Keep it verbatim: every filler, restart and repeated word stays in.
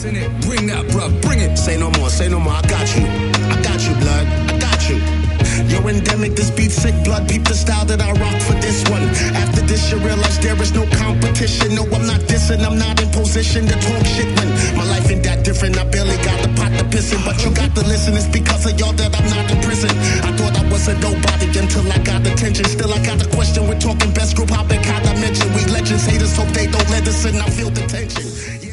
in it. Bring that, bruh, bring it. Say no more, say no more, I got you. I got you, blood, I got you. You're endemic, this beat sick, blood. Peep the style that I rock for this one. After this, you realize there is no competition. No, I'm not dissing, I'm not in position to talk shit when my life ain't that different. I barely got the pot to piss in, but you got to listen. It's because of y'all that I'm not in prison. I thought I was a nobody until I got attention. Still, I got the question. We're talking best group, how big, how I mention. We legends, haters hope they don't let us in. I feel the tension.